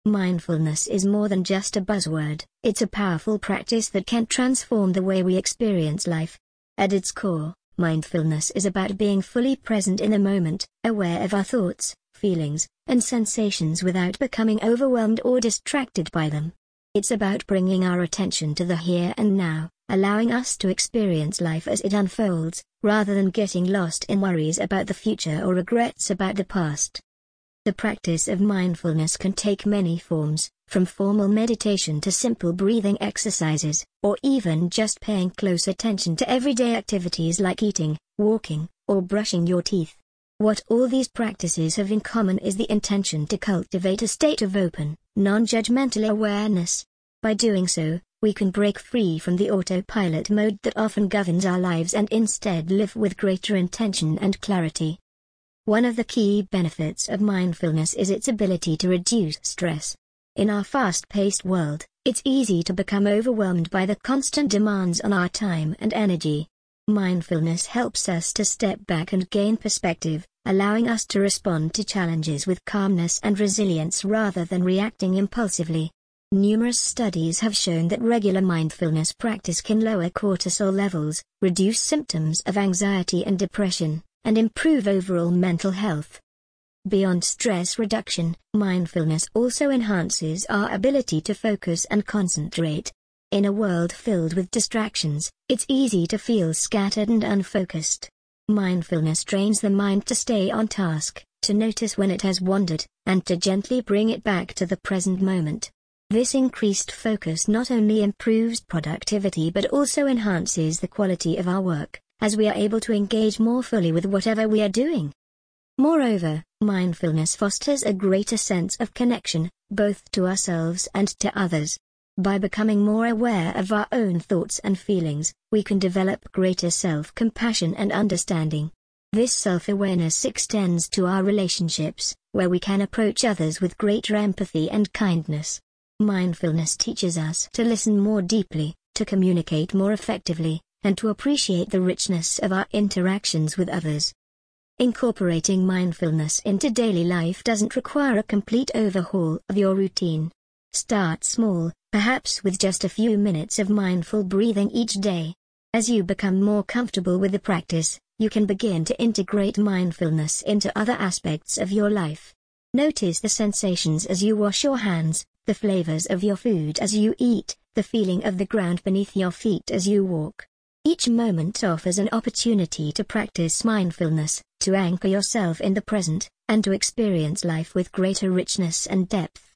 Mindfulness is more than just a buzzword, it's a powerful practice that can transform the way we experience life. At its core, mindfulness is about being fully present in the moment, aware of our thoughts, feelings, and sensations without becoming overwhelmed or distracted by them. It's about bringing our attention to the here and now, allowing us to experience life as it unfolds, rather than getting lost in worries about the future or regrets about the past. The practice of mindfulness can take many forms, from formal meditation to simple breathing exercises, or even just paying close attention to everyday activities like eating, walking, or brushing your teeth. What all these practices have in common is the intention to cultivate a state of open, non-judgmental awareness. By doing so, we can break free from the autopilot mode that often governs our lives and instead live with greater intention and clarity. One of the key benefits of mindfulness is its ability to reduce stress. In our fast-paced world, it's easy to become overwhelmed by the constant demands on our time and energy. Mindfulness helps us to step back and gain perspective, allowing us to respond to challenges with calmness and resilience rather than reacting impulsively. Numerous studies have shown that regular mindfulness practice can lower cortisol levels, reduce symptoms of anxiety and depression, and improve overall mental health. Beyond stress reduction, mindfulness also enhances our ability to focus and concentrate. In a world filled with distractions, it's easy to feel scattered and unfocused. Mindfulness trains the mind to stay on task, to notice when it has wandered, and to gently bring it back to the present moment. This increased focus not only improves productivity but also enhances the quality of our work, as we are able to engage more fully with whatever we are doing. Moreover, mindfulness fosters a greater sense of connection, both to ourselves and to others. By becoming more aware of our own thoughts and feelings, we can develop greater self-compassion and understanding. This self-awareness extends to our relationships, where we can approach others with greater empathy and kindness. Mindfulness teaches us to listen more deeply, to communicate more effectively, and to appreciate the richness of our interactions with others. Incorporating mindfulness into daily life doesn't require a complete overhaul of your routine. Start small, perhaps with just a few minutes of mindful breathing each day. As you become more comfortable with the practice, you can begin to integrate mindfulness into other aspects of your life. Notice the sensations as you wash your hands, the flavors of your food as you eat, the feeling of the ground beneath your feet as you walk. Each moment offers an opportunity to practice mindfulness, to anchor yourself in the present, and to experience life with greater richness and depth.